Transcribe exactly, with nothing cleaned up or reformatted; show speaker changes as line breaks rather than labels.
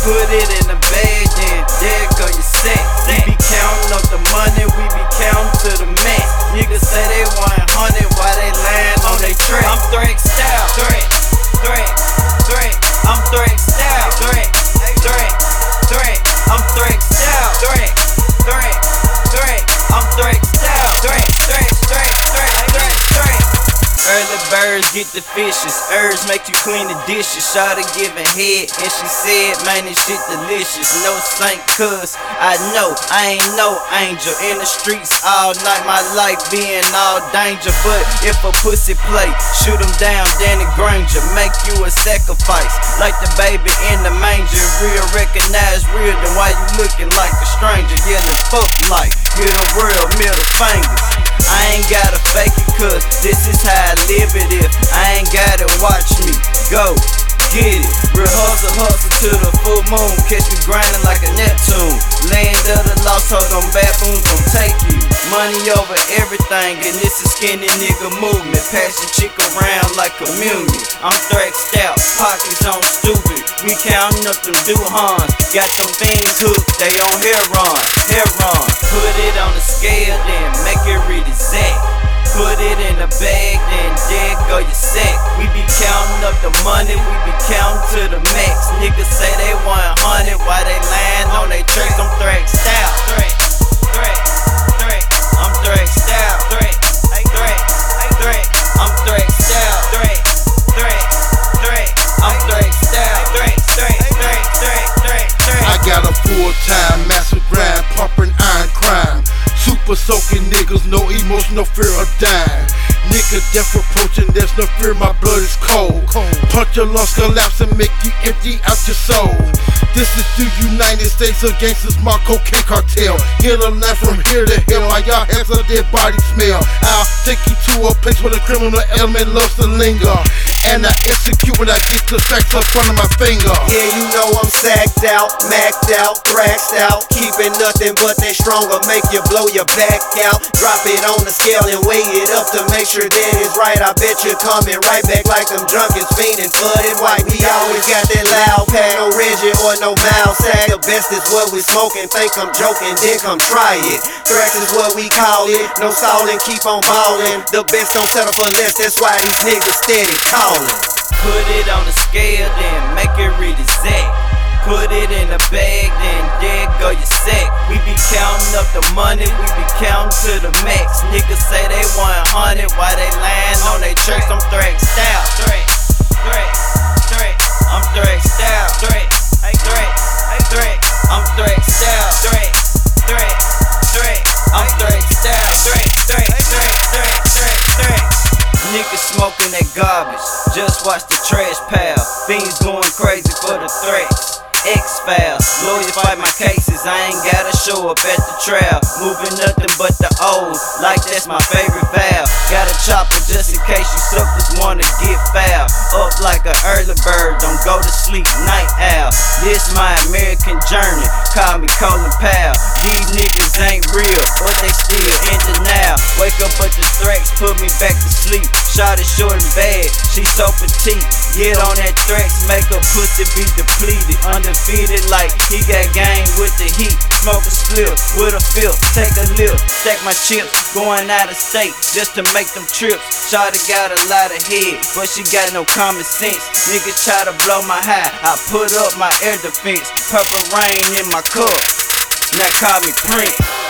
Put it in the bag, then there go your sack. We be counting up the money, we be counting to the max. Niggas say they want hundred while they land on they track. I'm Threx style, threat, threat, threat. I'm Threx style, threat, threat, threat. I'm Threx style, threat, threat, threat. I'm Threx style, threat, threat, threat, threat, threat, threat. Early birds get the fishes, herbs make you clean the dishes. Shawty giving head and she said, man, this shit delicious. No saint cuz I know I ain't no angel. In the streets all night, my life being all danger. But if a pussy play, shoot him down, Danny Granger. Make you a sacrifice, like the baby in the manger. Real recognize real, then why you looking like a stranger? Yelling fuck like, get a real middle fingers. I ain't gotta fake it cuz this is how I live it. If I ain't gotta watch me go get it. Real hustle, hustle to the full moon. Catch me grinding like a Neptune. Land of the lost, hold on baboons gon' take you. Money over everything, and this is skinny nigga movement. Pass your chick around like communion. I'm Threx out, pockets on stupid. We counting up them duhans. Got them things hooked, they on hair run, hair run. Put it on the scale, then make it read exact. Put it in a bag, then there go your sack. We be counting up the money, we be counting to the max. Niggas say they want hundred while they land on they tracks. I'm Threx style, threat, threat, threat. I'm Threx style, threat, threat, threat. I'm Threx style, threat, threat, threat. I'm Threx style, threat, threat, threat, threat, threat, threat.
I got a full-time massive grind, pumping iron crime. Super soaking niggas, no emotion, no fear of dying. Nigga death approaching, there's no fear, my blood is cold. Punch your lungs collapse and make you empty out your soul. This is the United States of Gangsters, my cocaine cartel. Hit a left from here to hell, my y'all has a dead body smell. I'll take you to a place where the criminal element loves to linger, and I execute when I get the facts up front of my finger.
Yeah, you know I'm sacked out, macked out, thrashed out. Keeping nothing but that stronger, make you blow your back out. Drop it on the scale and weigh it up to make sure that it's right. I bet you're coming right back like them drunkards fiending for that white. We always got that loud pack, no rigid or no mild sack. The best is what we smoking, think I'm joking, then come try it. Threx is what we call it, no stalling, keep on ballin'. The best don't settle for less, that's why these niggas steady callin'.
Put it on the scale, then make it read exact. Put it in a bag, then there go your sack. We be counting up the money, we be counting to the max. Niggas say they want hundred while they land on they tracks. I'm Threx style, threat, threat, threat. I'm Threx style, threat, threat, threat. I'm Threx style, threat, threat, threat. I'm Threx style, threat, threat, threat, threat, threat, threat. Niggas smoking that garbage, just watch the trash pile. Fiends going crazy for the threats. X-Files, lawyer fight my cases, I ain't gotta show up at the trial. Moving nothing but the old, like that's my favorite valve. Got a chopper just in case you suckers wanna get foul. Up like an early bird, don't go to sleep, night owl. This my American journey, call me Colin Powell. These niggas ain't real, but they still in denial. Wake up but the Threx, put me back to sleep. Shot it short and bad, she so petite. Get on that Threx, make her pussy be depleted. Undefeated like he got game with the heat. Smoke a split with a fifth, take a lift. Stack my chips, going out of state just to make them trips. Shawty got a lot of head, but she got no common sense. Niggas try to blow my high, I put up my air defense. Purple rain in my cup, now call me Prince.